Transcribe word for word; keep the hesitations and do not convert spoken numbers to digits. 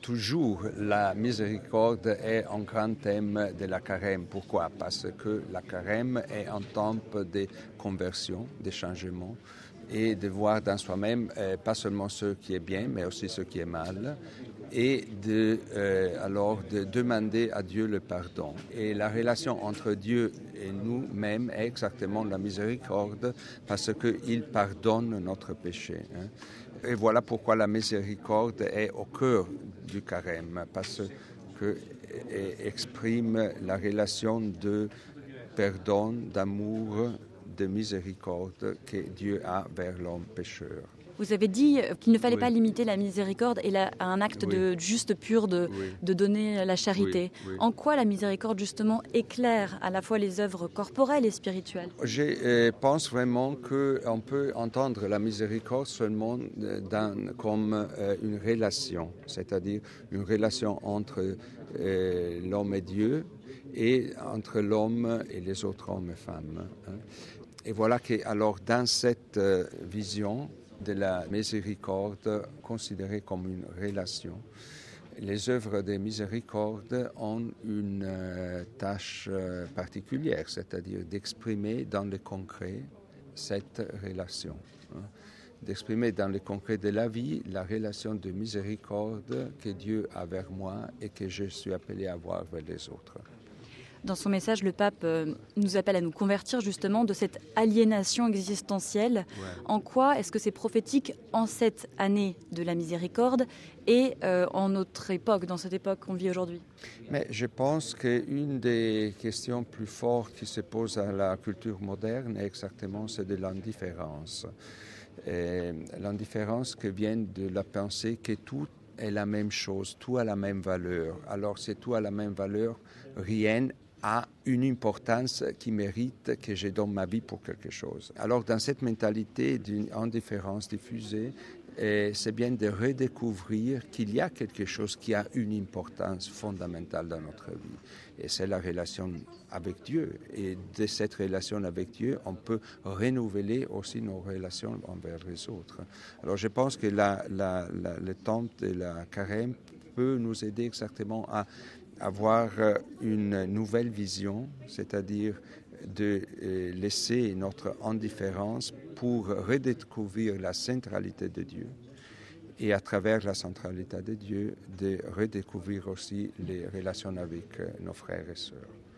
Toujours, la miséricorde est un grand thème de la carême. Pourquoi? Parce que la carême est un temps de conversion, de changement, et de voir dans soi-même euh, pas seulement ce qui est bien, mais aussi ce qui est mal, et de, euh, alors de demander à Dieu le pardon. Et la relation entre Dieu et nous-mêmes est exactement la miséricorde, parce qu'il pardonne notre péché. Hein. Et voilà pourquoi la miséricorde est au cœur du carême, parce qu'elle exprime la relation de pardon, d'amour, de miséricorde que Dieu a vers l'homme pécheur. Vous avez dit qu'il ne fallait oui. pas limiter la miséricorde et la, à un acte oui. de juste pur de, oui. de donner la charité. Oui. Oui. En quoi la miséricorde justement éclaire à la fois les œuvres corporelles et spirituelles? Je euh, pense vraiment qu'on peut entendre la miséricorde seulement dans, comme euh, une relation, c'est-à-dire une relation entre euh, l'homme et Dieu et entre l'homme et les autres hommes et femmes. Hein. Et voilà que alors dans cette euh, vision de la miséricorde considérée comme une relation, les œuvres de miséricorde ont une euh, tâche euh, particulière, c'est-à-dire d'exprimer dans le concret cette relation, hein, d'exprimer dans le concret de la vie la relation de miséricorde que Dieu a vers moi et que je suis appelé à avoir vers les autres. Dans son message, le pape euh, nous appelle à nous convertir justement de cette aliénation existentielle. Ouais. En quoi est-ce que c'est prophétique en cette année de la miséricorde et euh, en notre époque, dans cette époque qu'on vit aujourd'hui? Mais je pense qu'une des questions plus fortes qui se posent à la culture moderne est exactement celle de l'indifférence. Et l'indifférence qui vient de la pensée que tout est la même chose, tout a la même valeur. Alors si tout a la même valeur, rien a une importance qui mérite que je donne ma vie pour quelque chose. Alors dans cette mentalité d'une indifférence diffusée, et c'est bien de redécouvrir qu'il y a quelque chose qui a une importance fondamentale dans notre vie. Et c'est la relation avec Dieu. Et de cette relation avec Dieu, on peut renouveler aussi nos relations envers les autres. Alors je pense que la, la, la, le temps de la carême peut nous aider exactement à avoir une nouvelle vision, c'est-à-dire de laisser notre indifférence pour redécouvrir la centralité de Dieu et à travers la centralité de Dieu, de redécouvrir aussi les relations avec nos frères et sœurs.